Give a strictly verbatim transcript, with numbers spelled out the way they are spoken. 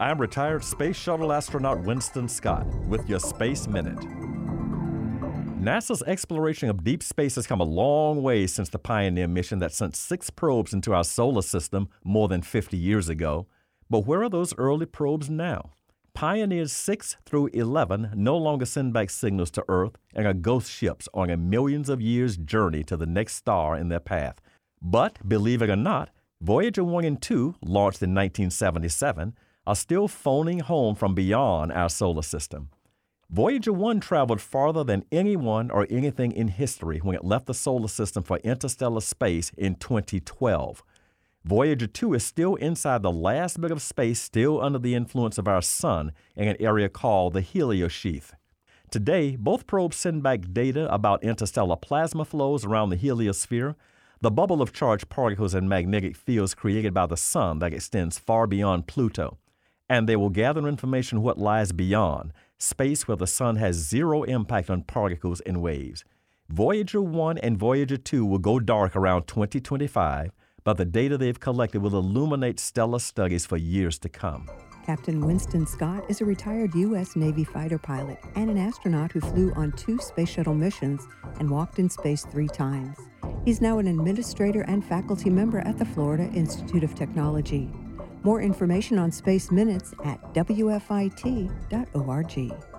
I'm retired Space Shuttle astronaut Winston Scott with your Space Minute. NASA's exploration of deep space has come a long way since the Pioneer mission that sent six probes into our solar system more than fifty years ago. But where are those early probes now? Pioneers six through eleven no longer send back signals to Earth and are ghost ships on a millions of years journey to the next star in their path. But, believe it or not, Voyager one and two, launched in nineteen seventy-seven, are still phoning home from beyond our solar system. Voyager one traveled farther than anyone or anything in history when it left the solar system for interstellar space in twenty twelve. Voyager two is still inside the last bit of space still under the influence of our sun in an area called the heliosheath. Today, both probes send back data about interstellar plasma flows around the heliosphere, the bubble of charged particles and magnetic fields created by the sun that extends far beyond Pluto. And they will gather information what lies beyond, space where the sun has zero impact on particles and waves. Voyager one and Voyager two will go dark around twenty twenty-five, but the data they've collected will illuminate stellar studies for years to come. Captain Winston Scott is a retired U S Navy fighter pilot and an astronaut who flew on two space shuttle missions and walked in space three times. He's now an administrator and faculty member at the Florida Institute of Technology. More information on Space Minutes at W F I T dot org.